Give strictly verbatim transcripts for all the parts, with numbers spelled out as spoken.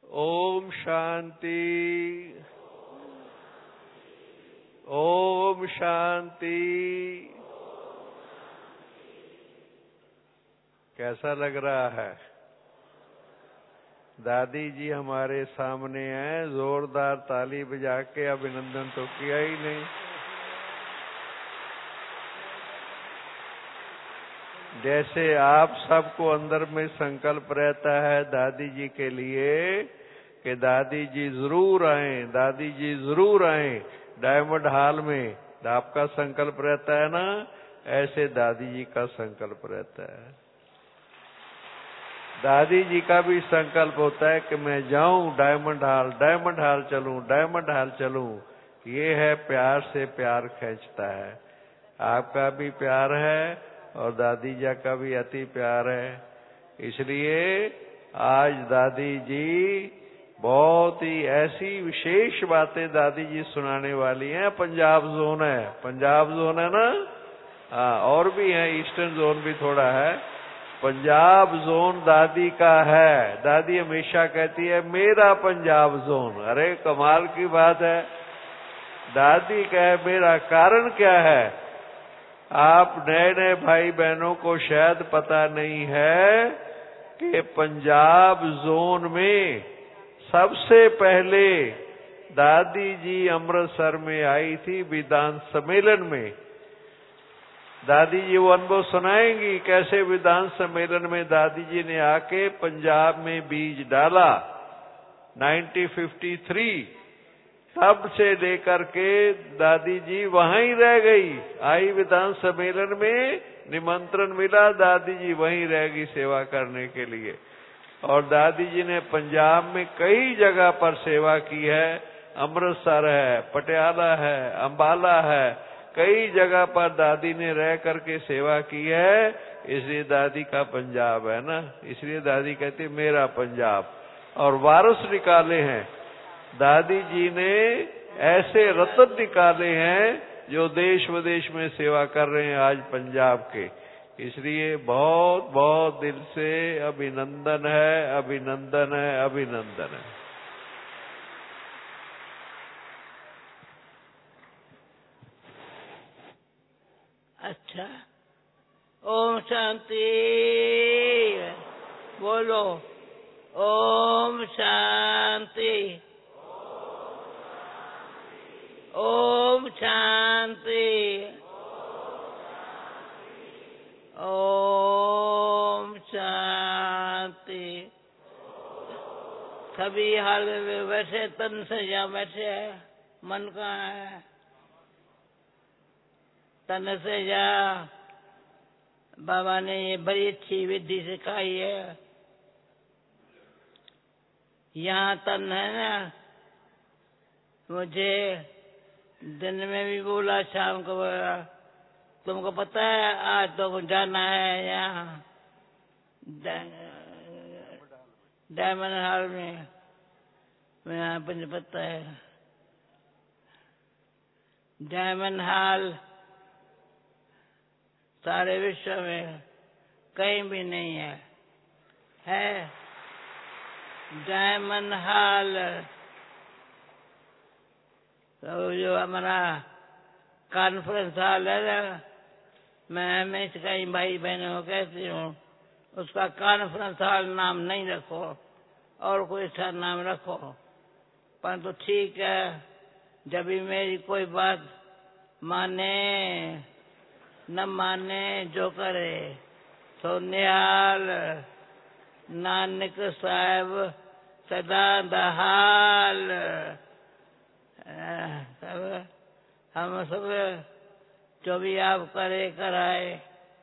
ओम शांति। ओम शांति। कैसा लग रहा है? दादी जी हमारे सामने हैं, जोरदार ताली बजा के अभिनंदन तो किया ही नहीं। जैसे आप सबको अंदर में संकल्प रहता है दादी जी के लिए कि दादी जी जरूर आए, दादी जी जरूर आए डायमंड हॉल में, आपका संकल्प रहता है ना, ऐसे दादी जी का संकल्प रहता है। दादी जी का भी संकल्प होता है कि मैं जाऊं डायमंड हॉल, डायमंड हॉल चलूं, डायमंड हॉल चलूं। ये है प्यार से प्यार खींचता है। आपका भी प्यार है और दादी जी का भी अति प्यार है। इसलिए आज दादी जी बहुत ही ऐसी विशेष बातें दादी जी सुनाने वाली हैं। पंजाब जोन है, पंजाब जोन है ना, हाँ, और भी है, ईस्टर्न जोन भी थोड़ा है। पंजाब जोन दादी का है। दादी हमेशा कहती है मेरा पंजाब जोन। अरे कमाल की बात है। दादी कहे मेरा, कारण क्या है? आप नए नए भाई बहनों को शायद पता नहीं है कि पंजाब जोन में सबसे पहले दादी जी अमृतसर में आई थी विधान सम्मेलन में। दादी जी वो अनुभव सुनाएंगी कैसे विधान सम्मेलन में दादी जी ने आके पंजाब में बीज डाला। नाइनटीन फिफ्टी थ्री तब से लेकर के दादी जी वहीं रह गई। आई विधान सम्मेलन में, निमंत्रण मिला, दादी जी वहीं रह गई सेवा करने के लिए। और दादी जी ने पंजाब में कई जगह पर सेवा की है। अमृतसर है, पटियाला है, अंबाला है, कई जगह पर दादी ने रह करके सेवा की है। इसलिए दादी का पंजाब है ना, इसलिए दादी कहती मेरा पंजाब। और वारस निकाले हैं दादी जी ने, ऐसे रत्न निकाले हैं जो देश विदेश में सेवा कर रहे हैं आज पंजाब के। इसलिए बहुत बहुत दिल से अभिनंदन है, अभिनंदन है, अभिनंदन है। अच्छा, ओम शांति बोलो। ओम शांति, ओम शांति, ओम शांति। सभी हाल में वैसे तन से या बैठे है, मन कहाँ है? तन से जा। बाबा ने ये बड़ी अच्छी विधि सिखाई है। यहाँ तन है ना, मुझे दिन में भी बोला, शाम को बोला, तुमको पता है आज तो जाना है यहाँ डायमंड हॉल में। मैं यहाँ मुझे पता है डायमंड हॉल सारे विश्व में कहीं भी नहीं है। है डायमंड हॉल। तो जो हमारा कॉन्फ्रेंस हॉल है ना, मैं हमेशा कई भाई बहनों को कहती हूँ उसका कॉन्फ्रेंस हॉल नाम नहीं रखो, और कोई सा नाम रखो। पर तो ठीक है, जब भी मेरी कोई बात माने न माने जो करे, तो निहाल नानक साहब सदा दहाल। सब हम सब जो भी आप करे कराए,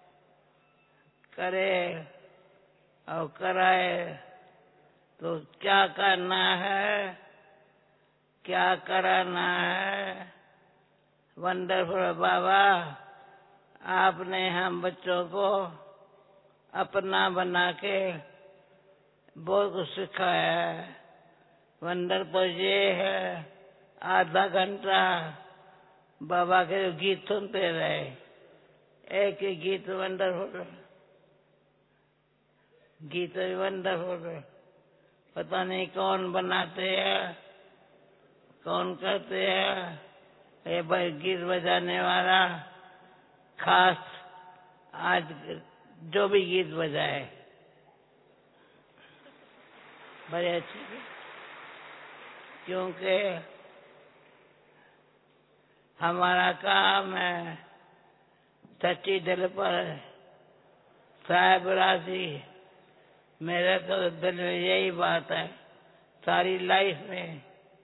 करे और कराए, तो क्या करना है, क्या कराना है। वंडरफुल बाबा, आपने हम बच्चों को अपना बना के बहुत कुछ सिखाया है। वंडरफुल ये है, आधा घंटा बाबा के गीत सुनते रहे। एक ही गीत वंडरफुल, गीत वंडरफुल, पता नहीं कौन बनाते हैं, कौन करते हैं। ये गीत बजाने वाला खास आज जो भी गीत बजाए बड़े अच्छे, क्योंकि हमारा काम है सच्ची दिल पर साहेब राशि। मेरे तो दिल में यही बात है सारी लाइफ में।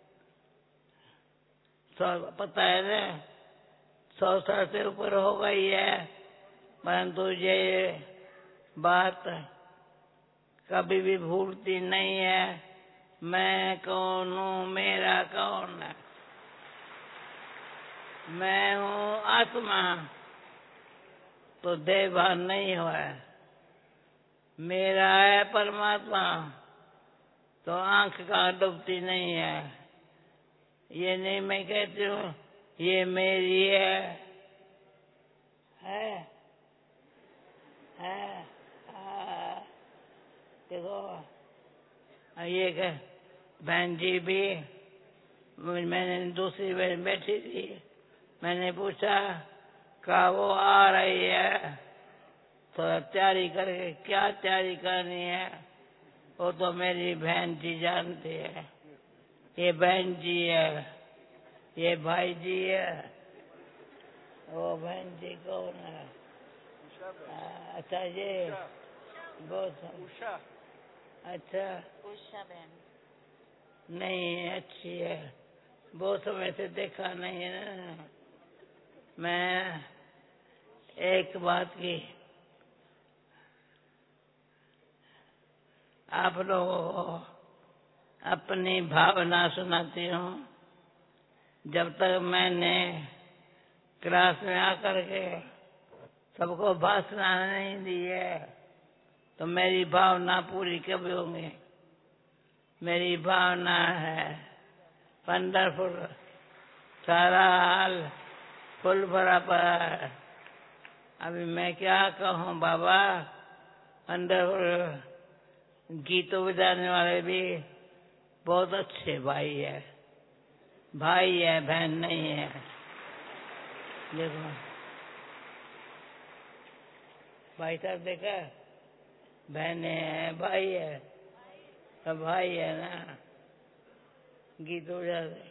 सौ पता है ना, सौ साल से ऊपर हो गई है, परंतु ये बात कभी भी भूलती नहीं है। मैं कौन हूँ, मेरा कौन है। मैं हूँ आत्मा, तो देहभान नहीं हुआ है। मेरा है परमात्मा, तो आंख कहाँ डूबती नहीं है। ये नहीं मैं कहती हूँ ये मेरी है, है, है, है। देखो ये कह बहन जी भी, मैंने दूसरी बहन बैठी थी, मैंने पूछा का वो आ रही है तो तैयारी करके, क्या तैयारी करनी है वो तो मेरी बहन जी जानती है। ये बहन जी है, ये भाई जी है, वो बहन जी कौन है? अच्छा ये बहुत उषा। अच्छा उषा बहन नहीं, अच्छी है, बहुत समय से देखा नहीं है ना। मैं एक बात की आप लोगों को अपनी भावना सुनाती हूँ। जब तक मैंने क्लास में आकर के सबको भाषण नहीं दी है तो मेरी भावना पूरी कब होंगी। मेरी भावना है वंडरफुल, सारा हाल फुल भरा पड़ा है। अभी मैं क्या कहूँ बाबा, वंडरफुल। गीतों बजाने वाले भी बहुत अच्छे भाई है, भाई है, बहन नहीं है। देखो भाई साहब देखा, बहने है, भाई है, सब भाई है ना। गीत बजा रहे।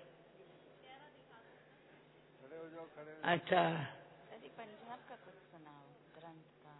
अच्छा पंजाब का कुछ सुनाओ, ग्रंथ का।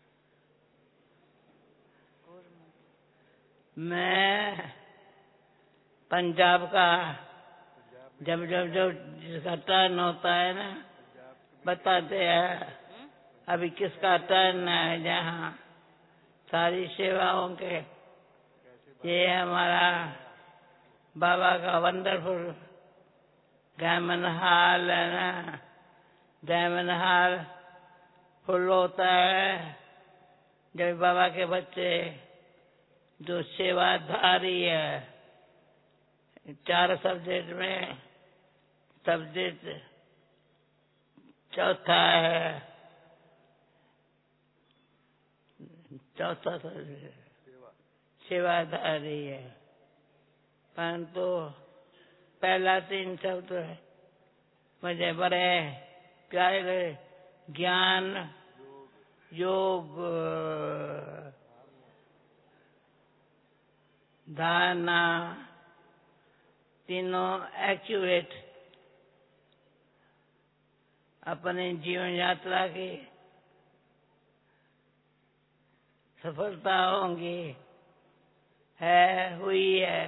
मैं पंजाब का जब जब जब जिसका टर्न होता है ना बताते हैं। अभी किसका टर्न है, जहाँ सारी सेवाओं के ये हमारा बाबा का वंडरफुल डायमंड हॉल है ना। डायमंड हॉल फुल होता है जब बाबा के बच्चे जो सेवाधारी है, चार सब्जेक्ट में सब्जेक्ट चौथा है, चौथा सब्जेक्ट सेवाधारी है, परंतु पहला तीन शब्द मुझे बड़े प्यारे लगे। ज्ञान, योग, धारणा, तीनों एक्यूरेट अपने जीवन यात्रा की सफलता होंगी, है, हुई है।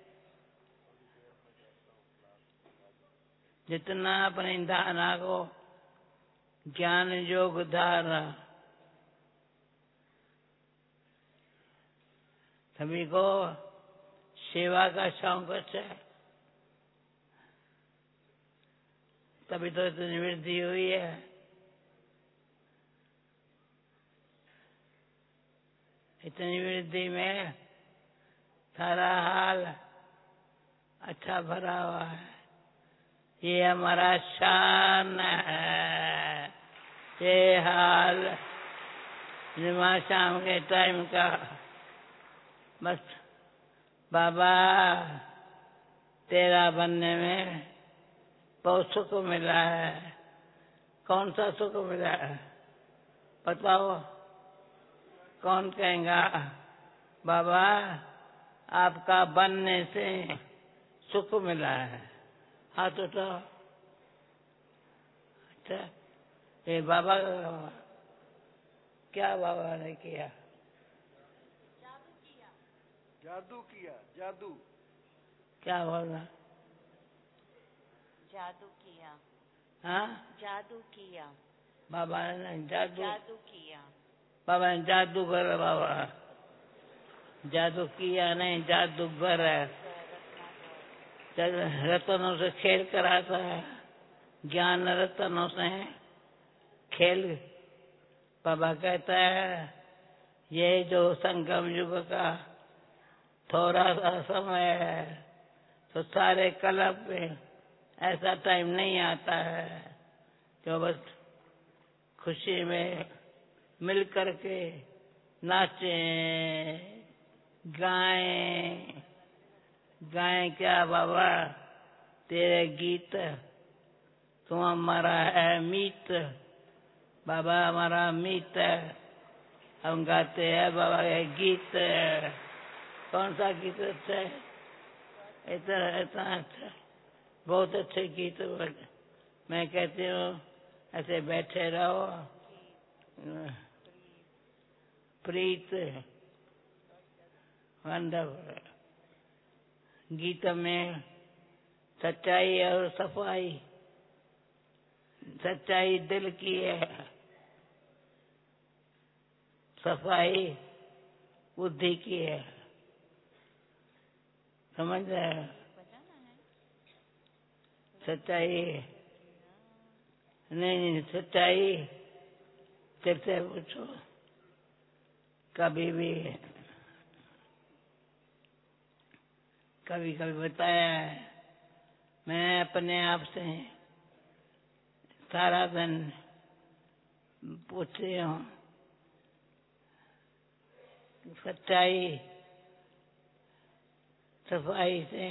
जितना अपनी धारणा को ज्ञान योग धारणा सभी को सेवा का शौक है, तभी तो इतनी वृद्धि हुई है। इतनी वृद्धि में सारा हाल अच्छा भरा हुआ है। ये हमारा शान है, ये हाल निमा शाम के टाइम का बस बाबा तेरा बनने में बहुत सुख मिला है। कौन सा सुख मिला है बताओ? कौन कहेगा बाबा आपका बनने से सुख मिला है? हाथ उठाओ। अच्छा, ये बाबा क्या बाबा ने किया? जादू किया। जादू क्या बोला? जादू किया। हाँ, जादू किया। बाबा ने जादू जादू किया। बाबा ने जादूगर बाबा जादू किया नहीं, जादूगर है। रत्नों से खेल कराता है, ज्ञान रत्नों से खेल। बाबा कहता है ये जो संगम युग का थोड़ा सा समय है, तो सारे क्लब में ऐसा टाइम नहीं आता है जो बस खुशी में मिल करके नाचें, गाएं। गाएं क्या बाबा? तेरे गीत, तुम हमारा है मीत। बाबा हमारा मीत है, हम गाते हैं बाबा ये गीत। कौन सा गीत अच्छा है? इतना इतना अच्छा, बहुत अच्छे गीत। मैं कहती हूँ ऐसे बैठे रहो। प्रीत वंडरफुल। गीत में सच्चाई और सफाई। सच्चाई दिल की है, सफाई बुद्धि की है। समझ रहे? सच्चाई नहीं, नहीं सच्चाई दिल से पूछो। कभी भी कभी कभी बताया है, मैं अपने आप से सारा दिन पूछती हूँ सच्चाई सफाई से,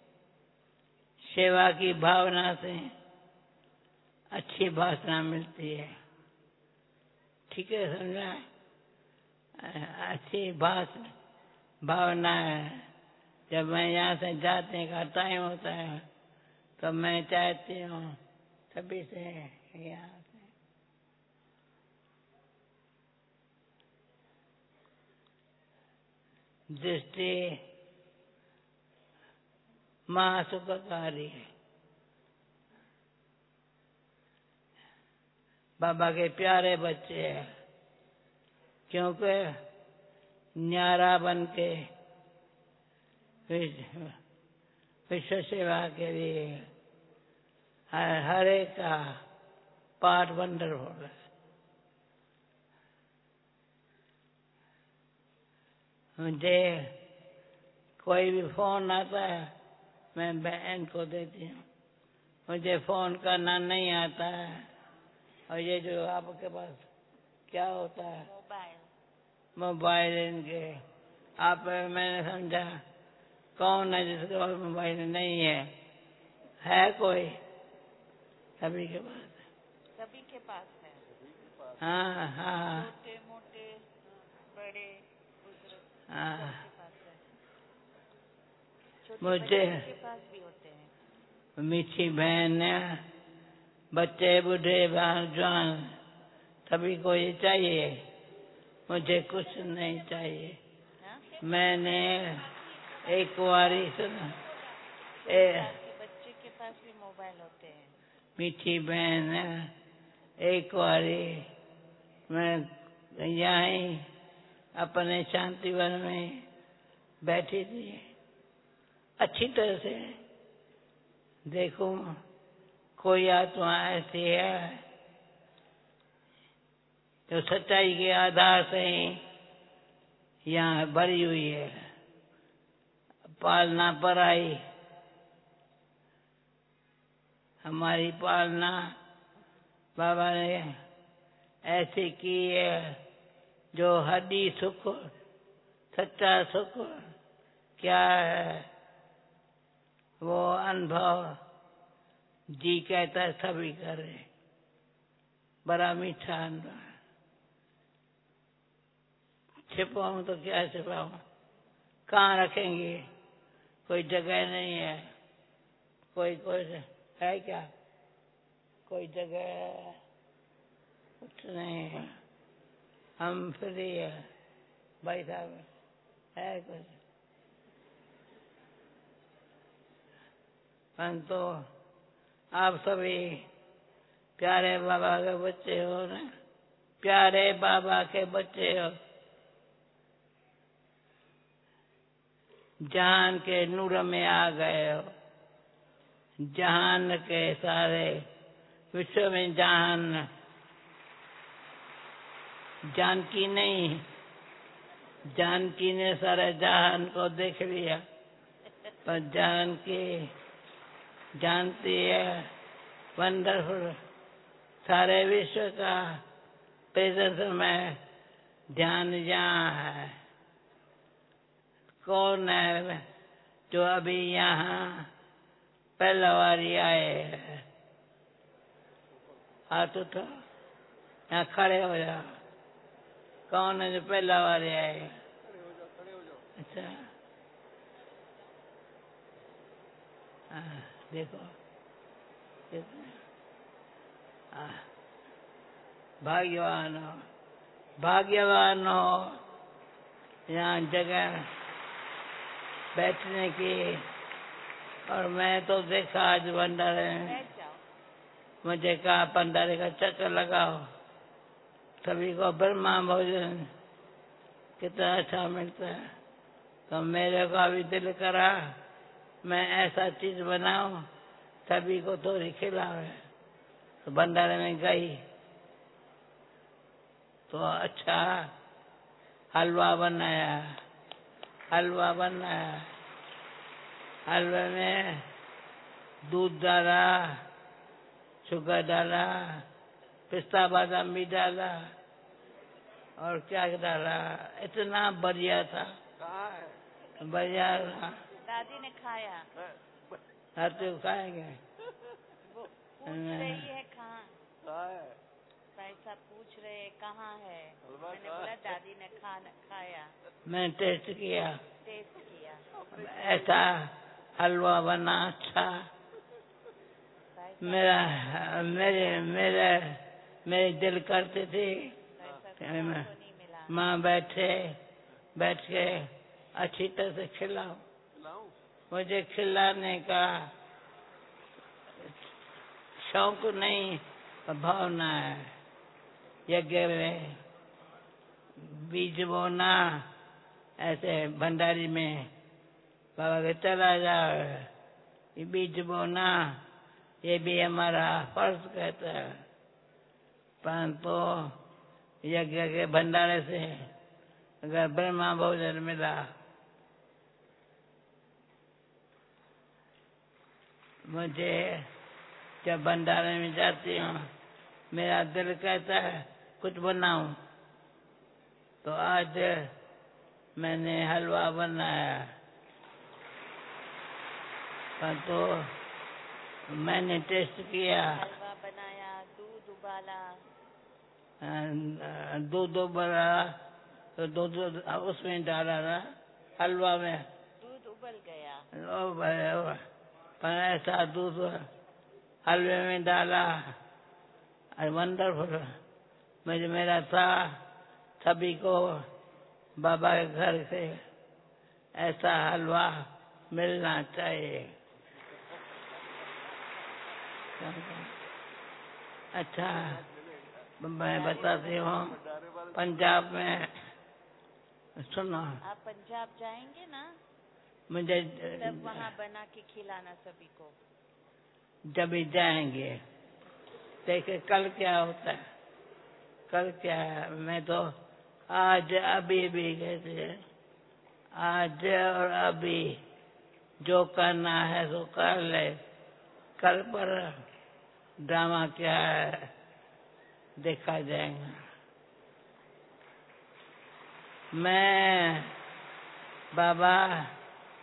सेवा की भावना से अच्छी भाषा मिलती है। ठीक है, समझा? अच्छी भाषा भावना है। जब मैं यहाँ से जाने का टाइम होता है तो मैं चाहती हूँ सभी से यहाँ से दृष्टि महासुखकारी है। बाबा के प्यारे बच्चे हैं, क्योंकि न्यारा बन के विश्व सेवा के लिए हर एक का पाठ वंडरफुल है। मुझे कोई भी फोन आता है मैं बहन को देती हूँ। मुझे फोन करना नहीं आता है। और ये जो आपके पास क्या होता है मोबाइल मोबाइल इनके आप मैंने समझा कौन है जिसके पास मोबाइल नहीं है? है कोई? सभी के पास है। सभी के पास है। हाँ हाँ छोटे मोटे बड़े बुजुर्ग हाँ। सबके पास है। छोटे मुझे बच्चों के पास भी होते हैं। मीठी बहन बच्चे बूढ़े जवान सभी को ये चाहिए। मुझे कुछ नहीं चाहिए। हाँ? मैंने एक बारी सुना ए, बच्चे के पास भी मोबाइल होते हैं। मीठी बहन एक बारी मैं यहाँ ही अपने शांतिवन में बैठी थी। अच्छी तरह से देखूं कोई आत्मा ऐसी है जो सच्चाई के आधार से ही यहाँ भरी हुई है। पालना पराई, हमारी पालना बाबा ने ऐसी की है जो हड्डी सुख सच्चा सुख क्या है वो अनुभव जी कहता है सभी करे। बड़ा मीठा अनुभव। छिपाऊं तो क्या छिपाऊं, कहाँ रखेंगे, कोई जगह नहीं है, कोई कोई है क्या, कोई जगह कुछ नहीं है। हम फ्री है भाई साहब, है कुछ परंतु आप सभी प्यारे बाबा के बच्चे हो ना, प्यारे बाबा के बच्चे हो। जान के नूर में आ गए हो। जहान के सारे विश्व में जहान, जानकी नहीं, जानकी ने सारे जहान को देख लिया, पर जानकी जानती है वंडरफुल सारे विश्व का प्रेजेंस में ध्यान यहाँ है। कौन है जो अभी यहाँ पहला बारी आए हैं? हाथ उठो, यहाँ खड़े हो जाओ। कौन है जो पहला बारी आए? अच्छा, हाँ, देखो हाँ, भाग्यवान हो, भाग्यवान हो यहाँ जगह बैठने की। और मैं तो देखा आज भंडारे में, मुझे कहा भंडारे का चक्कर लगाओ, सभी को ब्रह्मा भोजन कितना अच्छा मिलता है। तो मेरे को अभी दिल करा मैं ऐसा चीज बनाऊं सभी को थोड़ी खिलावे। तो भंडारे में गई तो अच्छा हलवा बनाया, हलवा बनाया। हलवे में दूध डाला, शुगर डाला, पिस्ता बादाम भी डाला और क्या डाला, इतना बढ़िया था, बढ़िया था। दादी ने खाया, हर तो खाएंगे। वो पूछ रही है कहाँ, भाई साहब पूछ रहे हैं कहाँ है। मैंने बोला दादी ने खाना खाया। मैंने टेस्ट किया, टेस्ट किया, ऐसा हलवा बना अच्छा। मेरा मेरे मेरे मेरे दिल करते थे माँ बैठे बैठ के अच्छी तरह से खिलाओ। मुझे खिलाने का शौक नहीं, भावना है। यज्ञ में बीज बोना, ऐसे भंडारी में बाबा के चला जाओ, ये बीज बोना, ये भी हमारा फर्ज कहता है। परंतु यज्ञ के भंडारे से अगर ब्रह्मा भोजन मिला, मुझे जब भंडारे में जाती हूँ मेरा दिल कहता है कुछ बनाऊं। तो आज मैंने हलवा बनाया, तो मैंने टेस्ट किया। हलवा बनाया, दूध उबाला, दूध उबाला तो दूध उसमें डाला ना हलवा में, दूध उबल गया। ओ भाई, पर ऐसा दूध हलवे में डाला, वंडरफुल। मुझे मेरा था सभी को बाबा के घर से ऐसा हलवा मिलना चाहिए। अच्छा, मैं बताती हूँ पंजाब में, सुनो। आप पंजाब जाएंगे ना, मुझे तब वहाँ बना के खिलाना सभी को। जब भी जाएंगे देखे कल क्या होता है, कल क्या है। मैं तो आज अभी भी कहते हैं, आज और अभी जो करना है तो कर ले, कल पर ड्रामा क्या है देखा जाएगा। मैं बाबा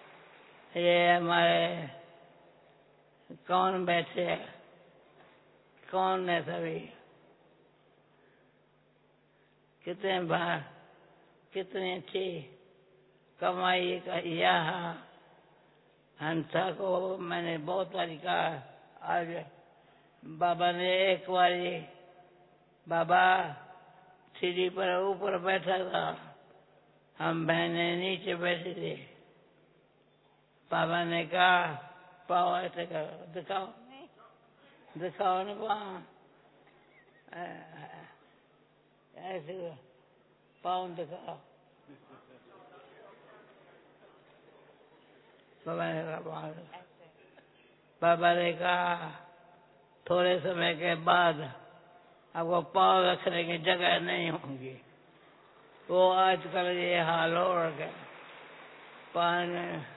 ये हमारे कौन बैठे हैं, कौन है सभी, कितने बार कितनी अच्छी कमाई का यहाँ हंसा को मैंने बहुत बारी कहा। आज बाबा ने एक बारी, बाबा सीढ़ी पर ऊपर बैठा था, हम बहने नीचे बैठी थी। बाबा ने कहा पाओ ऐसे करो, दिखाओ दिखाओ ना पाओ, ऐसे पाओ दिखाओ। बाबा ने कहा बाबा ने कहा थोड़े समय के बाद आपको पाँव रखने की जगह नहीं होंगी। वो आजकल ये हाल हो रखा, पान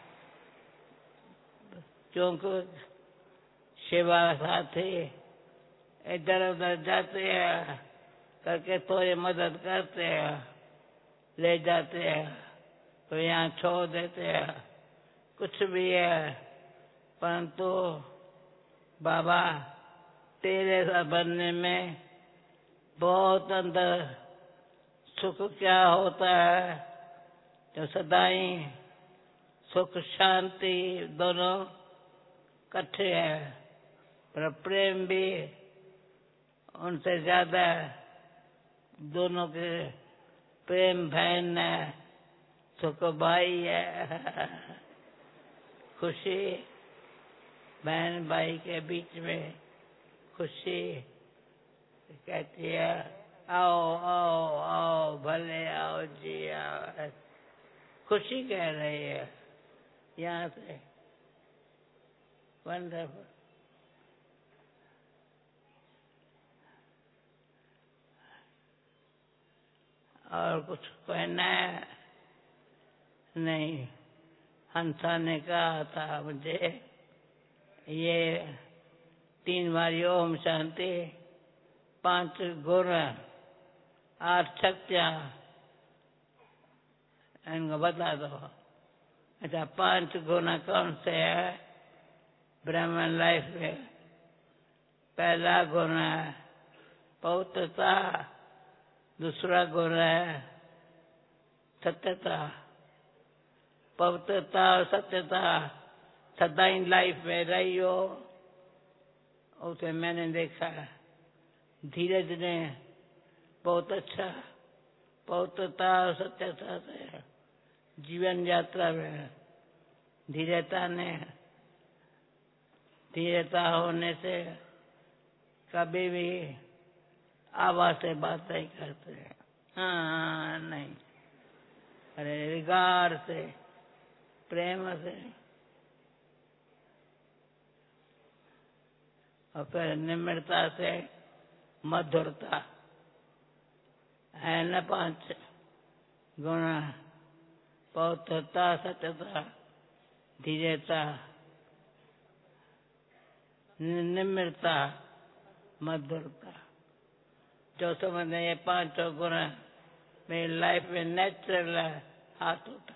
क्योंकि सेवा साथी इधर उधर जाते हैं करके थोड़ी मदद करते हैं, ले जाते हैं तो यहाँ छोड़ देते हैं, कुछ भी है। परंतु बाबा तेरे सा बनने में बहुत अंदर सुख क्या होता है, जो सदाई सुख शांति दोनों इकट्ठे है, पर प्रेम भी उनसे ज्यादा दोनों के प्रेम बहन है, सुख भाई है। खुशी बहन भाई के बीच में खुशी कहती है आओ आओ आओ भले आओ जी आओ, खुशी कह रही है यहाँ से। वंडरफुल। और कुछ कहना है? नहीं। हंसा ने कहा था मुझे ये तीन बारी ओम शांति, पांच गुण, आठ शक्तियां इनको बता दो। अच्छा, पांच गुण कौन से है ब्राह्मण लाइफ में? पहला गुण है पवित्रता, दूसरा गुण है सत्यता। पवित्रता और सत्यता सदा इन लाइफ में रही हो, उसे मैंने देखा। धीरज ने बहुत अच्छा पवित्रता और सत्यता से जीवन यात्रा में धीरता ने धीरता होने से कभी भी आवाज से बात नहीं करते। हाँ नहीं, अरे विगार से प्रेम से। और फिर निम्रता से मधुरता है न पांच गुण, पवित्रता, सत्यता, धीरता, निम्रता, मधुरता। जो समझने ये पांचों गुण मेरी लाइफ में नेचुरल हाथ उठा।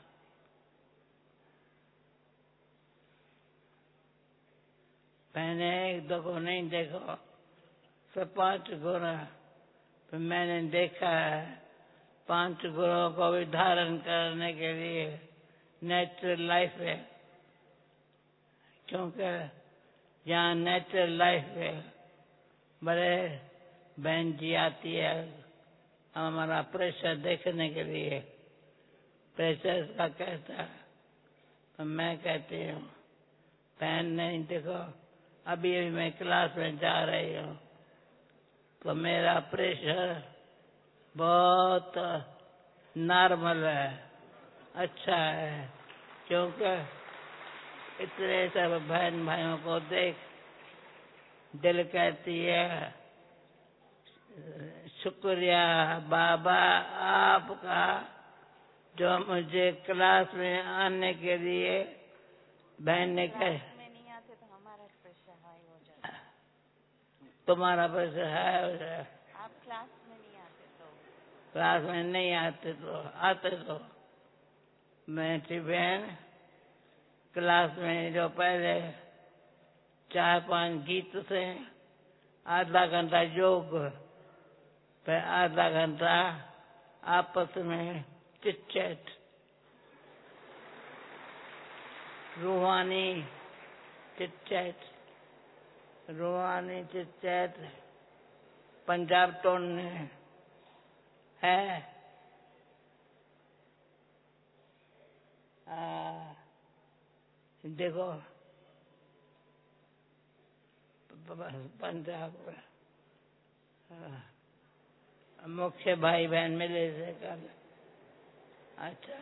मैंने एक दो को नहीं देखो, सब पांच गुण तो मैंने देखा है। पांच गुणों को भी धारण करने के लिए नेचुरल लाइफ है, क्योंकि यहाँ नेचुरल लाइफ है बड़े बहन जी आती है हमारा प्रेशर देखने के लिए। प्रेशर का कहता है तो मैं कहती हूँ बहन नहीं देखो, अभी अभी मैं क्लास में जा रही हूँ तो मेरा प्रेशर बहुत नॉर्मल है, अच्छा है, क्योंकि इतने सब बहन भाइयों को देख दिल कहती है शुक्रिया बाबा आपका, जो मुझे क्लास में आने के लिए बहन ने कहा। में नहीं आते तो हमारा प्रेशर हाई हो जाता है। तुम्हारा प्रेशर हाई हो जाए। आप क्लास में नहीं आते तो क्लास में नहीं आते तो आते तो मैं थी बहन क्लास में जो पहले चार पांच गीत थे, आधा घंटा योग, फिर आधा घंटा आपस में चिट चैट, रूहानी चिट चैट, रूहानी चिट चैट पंजाब टोन में है। आ, देखो पंजाब मुख्य भाई बहन मिले थे कल। अच्छा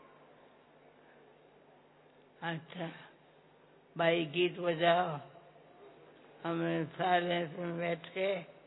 अच्छा भाई गीत बजाओ, हम साइलेंस में बैठ के